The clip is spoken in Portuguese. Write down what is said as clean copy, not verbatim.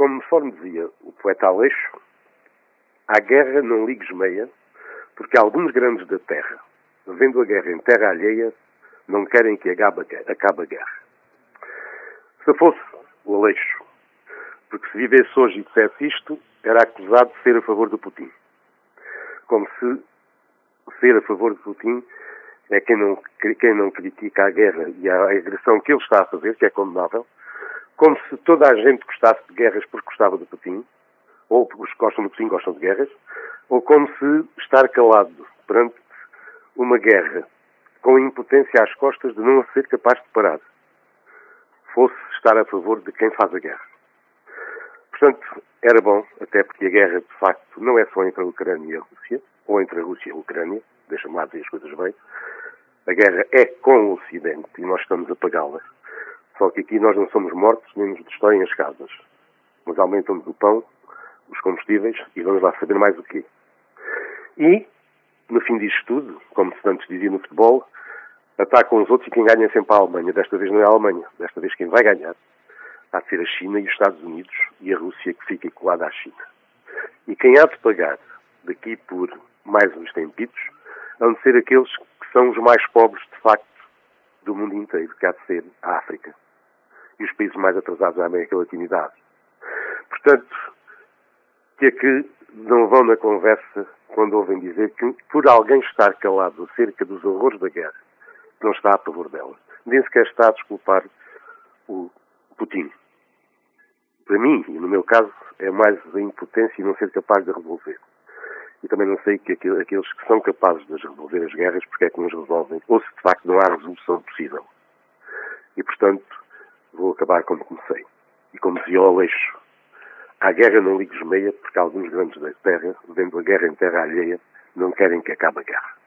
Conforme dizia o poeta Aleixo, à guerra não ligues meia, porque alguns grandes da terra, vendo a guerra em terra alheia, não querem que acabe a guerra. Se fosse o Aleixo, porque se vivesse hoje e dissesse isto, era acusado de ser a favor do Putin. Como se ser a favor de Putin é quem não critica a guerra e a agressão que ele está a fazer, que é condenável, como se toda a gente gostasse de guerras porque gostava de Putin, ou os que gostam de Putin gostam de guerras, ou como se estar calado perante uma guerra com impotência às costas de não ser capaz de parar fosse estar a favor de quem faz a guerra. Portanto, era bom, até porque a guerra, de facto, não é só entre a Ucrânia e a Rússia, ou entre a Rússia e a Ucrânia, deixa-me lá dizer as coisas bem. A guerra é com o Ocidente e nós estamos a pagá-la. Só que aqui nós não somos mortos, nem nos destroem as casas. Mas aumentam-nos o pão, os combustíveis e vamos lá saber mais o quê. E, no fim disto tudo, como se antes dizia no futebol, atacam os outros e quem ganha é sempre a Alemanha. Desta vez não é a Alemanha. Desta vez quem vai ganhar há de ser a China e os Estados Unidos e a Rússia que fica colada à China. E quem há de pagar daqui por mais uns tempitos hão de ser aqueles que são os mais pobres, de facto, do mundo inteiro, que há de ser a África e os países mais atrasados da América Latina e da Ásia. Portanto, que é que não vão na conversa quando ouvem dizer que por alguém estar calado acerca dos horrores da guerra, não está a favor dela. Nem sequer está a desculpar o Putin. Para mim, e no meu caso, é mais a impotência e não ser capaz de resolver. E também não sei que aqueles que são capazes de resolver as guerras, porque é que não as resolvem, ou se de facto não há resolução possível. E, portanto, vou acabar como comecei. E como dizia o Aleixo, à guerra não ligues meia, porque alguns grandes da terra, vendo a guerra em terra alheia, não querem que acabe a guerra.